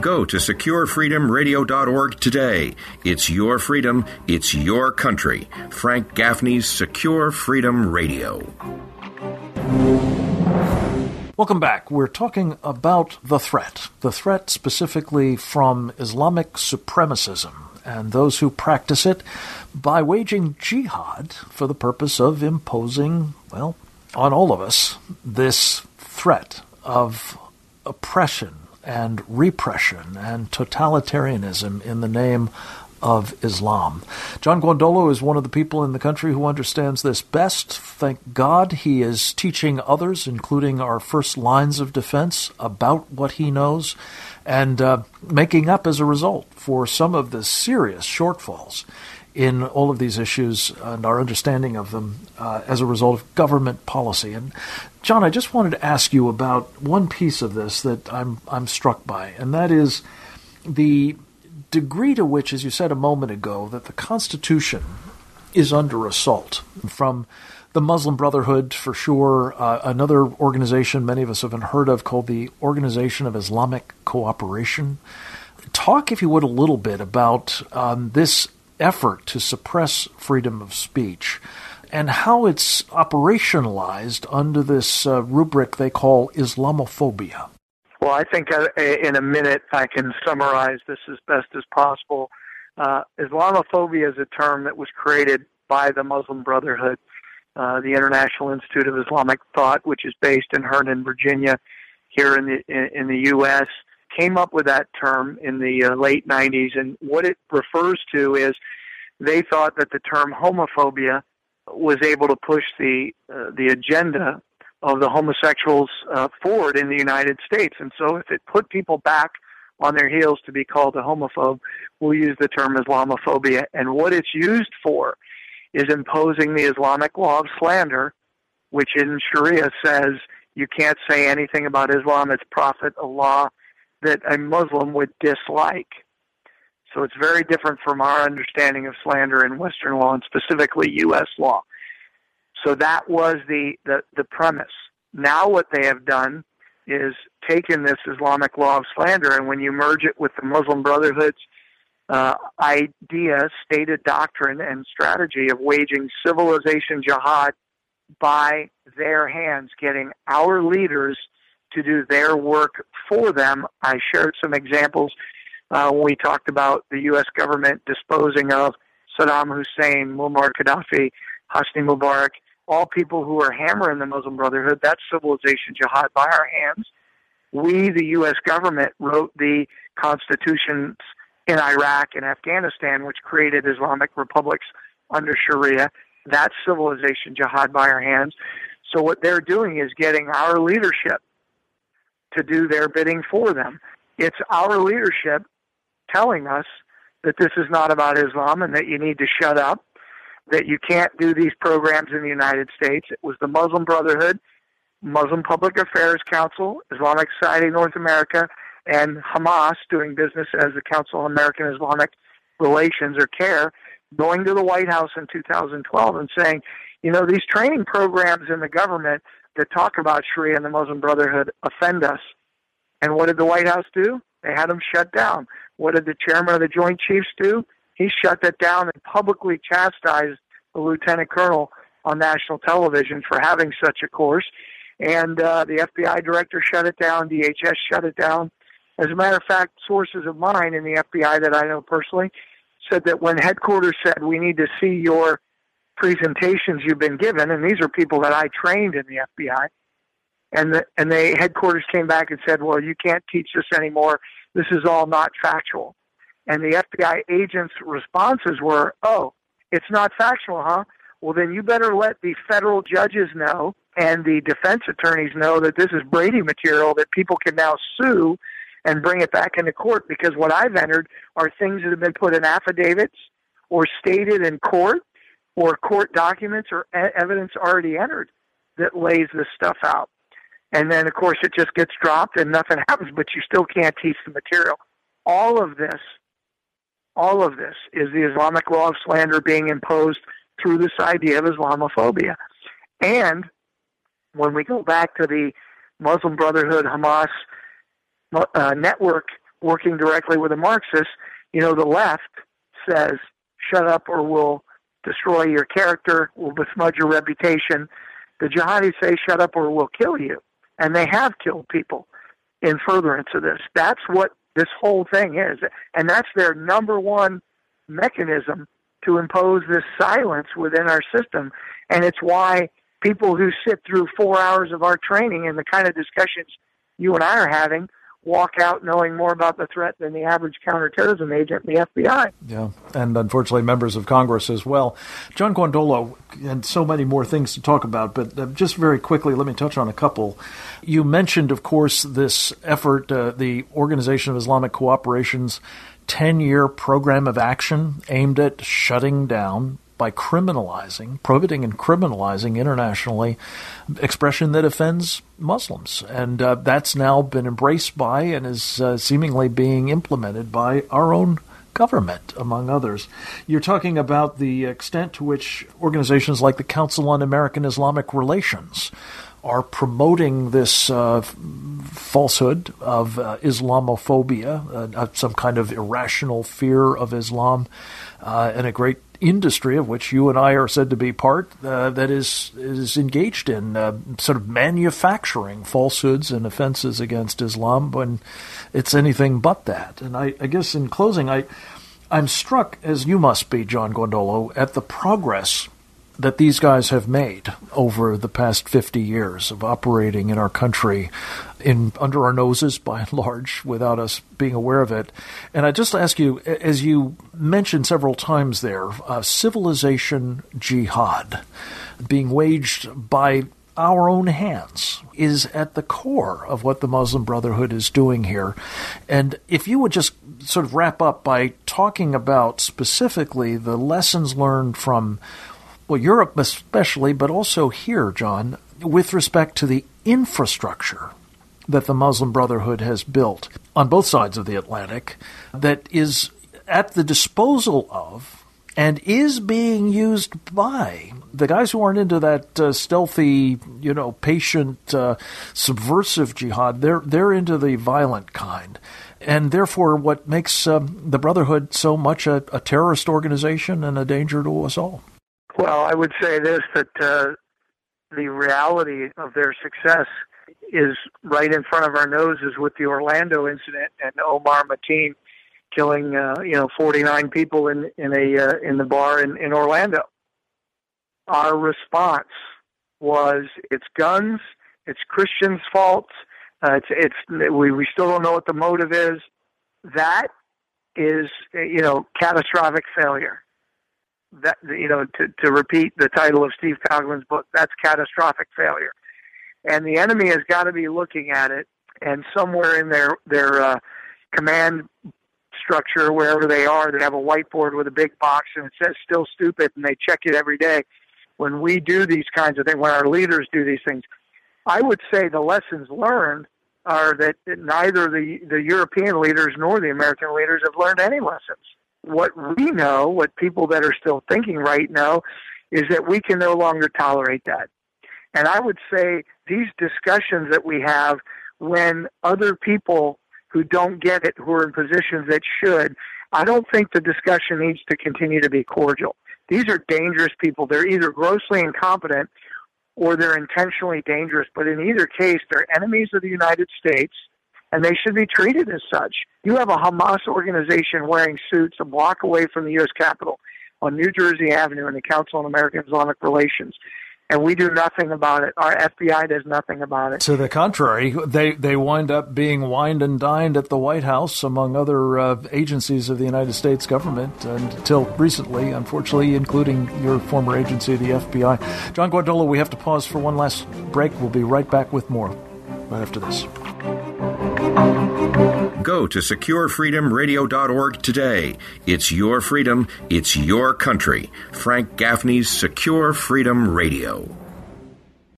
Go to securefreedomradio.org today. It's your freedom. It's your country. Frank Gaffney's Secure Freedom Radio. Welcome back. We're talking about the threat specifically from Islamic supremacism and those who practice it by waging jihad for the purpose of imposing, well, on all of us, this threat of oppression and repression and totalitarianism in the name of Islam. John Guandolo is one of the people in the country who understands this best. Thank God he is teaching others, including our first lines of defense, about what he knows and making up as a result for some of the serious shortfalls in all of these issues and our understanding of them as a result of government policy. And John, I just wanted to ask you about one piece of this that I'm struck by, and that is the degree to which, as you said a moment ago, that the Constitution is under assault from the Muslim Brotherhood, for sure, another organization many of us have heard of called the Organization of Islamic Cooperation. Talk, if you would, a little bit about this effort to suppress freedom of speech and how it's operationalized under this rubric they call Islamophobia. Well, I think in a minute I can summarize this as best as possible. Islamophobia is a term that was created by the Muslim Brotherhood, the International Institute of Islamic Thought, which is based in Herndon, Virginia, here in the U.S., came up with that term in the late 90s, and what it refers to is they thought that the term homophobia was able to push the agenda of the homosexuals forward in the United States. And so if it put people back on their heels to be called a homophobe, we'll use the term Islamophobia. And what it's used for is imposing the Islamic law of slander, which in Sharia says you can't say anything about Islam, its prophet, Allah, that a Muslim would dislike. So it's very different from our understanding of slander in Western law and specifically U.S. law. So that was the premise. Now what they have done is taken this Islamic law of slander, and when you merge it with the Muslim Brotherhood's idea, stated doctrine, and strategy of waging civilization jihad by their hands, getting our leaders to do their work for them. I shared some examples when we talked about the U.S. government disposing of Saddam Hussein, Muammar Gaddafi, Hosni Mubarak, all people who are hammering the Muslim Brotherhood. That's civilization jihad by our hands. We, the U.S. government, wrote the constitutions in Iraq and Afghanistan, which created Islamic republics under Sharia. That's civilization jihad by our hands. So what they're doing is getting our leadership to do their bidding for them. It's our leadership telling us that this is not about Islam and that you need to shut up, that you can't do these programs in the United States. It was the Muslim Brotherhood, Muslim Public Affairs Council, Islamic Society of North America, and Hamas, doing business as the Council of American Islamic Relations, or CARE, going to the White House in 2012 and saying, you know, these training programs in the government that talk about Sharia and the Muslim Brotherhood offend us. And what did the White House do? They had them shut down. What did the chairman of the Joint Chiefs do? He shut that down and publicly chastised the lieutenant colonel on national television for having such a course. And the FBI director shut it down. DHS shut it down. As a matter of fact, sources of mine in the FBI that I know personally said that when headquarters said, we need to see your presentations you've been given, and these are people that I trained in the FBI, and the headquarters came back and said, well, you can't teach this anymore. This is all not factual. And the FBI agents' responses were, oh, it's not factual, huh? Well, then you better let the federal judges know and the defense attorneys know that this is Brady material that people can now sue and bring it back into court, because what I've entered are things that have been put in affidavits or stated in court or court documents or evidence already entered that lays this stuff out. And then, of course, it just gets dropped and nothing happens, but you still can't teach the material. All of this is the Islamic law of slander being imposed through this idea of Islamophobia. And when we go back to the Muslim Brotherhood Hamas network working directly with a Marxist, the left says, shut up or we'll destroy your character, we'll besmudge your reputation. The jihadis say, shut up or we'll kill you. And they have killed people in furtherance of this. That's what this whole thing is. And that's their number one mechanism to impose this silence within our system. And it's why people who sit through 4 hours of our training and the kind of discussions you and I are having walk out knowing more about the threat than the average counterterrorism agent in the FBI. Yeah, and unfortunately members of Congress as well. John Guandolo, and so many more things to talk about, but just very quickly, let me touch on a couple. You mentioned, of course, this effort, the Organization of Islamic Cooperation's 10-year program of action aimed at shutting down by prohibiting and criminalizing internationally expression that offends Muslims. And that's now been embraced by and is seemingly being implemented by our own government, among others. You're talking about the extent to which organizations like the Council on American Islamic Relations are promoting this falsehood of Islamophobia, some kind of irrational fear of Islam, and a great industry of which you and I are said to be part, that is engaged in sort of manufacturing falsehoods and offenses against Islam when it's anything but that. And I guess in closing, I'm struck, as you must be, John Guandolo, at the progress that these guys have made over the past 50 years of operating in our country under our noses, by and large, without us being aware of it. And I just ask you, as you mentioned several times there, civilization jihad being waged by our own hands is at the core of what the Muslim Brotherhood is doing here. And if you would just sort of wrap up by talking about specifically the lessons learned from Europe especially, but also here, John, with respect to the infrastructure that the Muslim Brotherhood has built on both sides of the Atlantic that is at the disposal of and is being used by the guys who aren't into that stealthy, patient, subversive jihad. They're into the violent kind. And therefore, what makes the Brotherhood so much a terrorist organization and a danger to us all? Well, I would say this, that the reality of their success is right in front of our noses with the Orlando incident and Omar Mateen killing 49 people in the bar in Orlando. Our response was, it's guns, it's Christians' fault, we still don't know what the motive is. That is catastrophic failure. That to repeat the title of Steve Coglin's book, that's catastrophic failure. And the enemy has got to be looking at it, and somewhere in their command structure, wherever they are, they have a whiteboard with a big box and it says "still stupid," and they check it every day. When we do these kinds of things, when our leaders do these things, I would say the lessons learned are that neither the European leaders nor the American leaders have learned any lessons. What we know, what people that are still thinking right know, is that we can no longer tolerate that. And I would say these discussions that we have when other people who don't get it, who are in positions that should, I don't think the discussion needs to continue to be cordial. These are dangerous people. They're either grossly incompetent or they're intentionally dangerous. But in either case, they're enemies of the United States, and they should be treated as such. You have a Hamas organization wearing suits a block away from the U.S. Capitol on New Jersey Avenue in the Council on American Islamic Relations, and we do nothing about it. Our FBI does nothing about it. To the contrary, they wind up being wined and dined at the White House, among other agencies of the United States government, until recently, unfortunately, including your former agency, the FBI. John Guandolo, we have to pause for one last break. We'll be right back with more right after this. Go to SecureFreedomRadio.org today. It's your freedom. It's your country. Frank Gaffney's Secure Freedom Radio.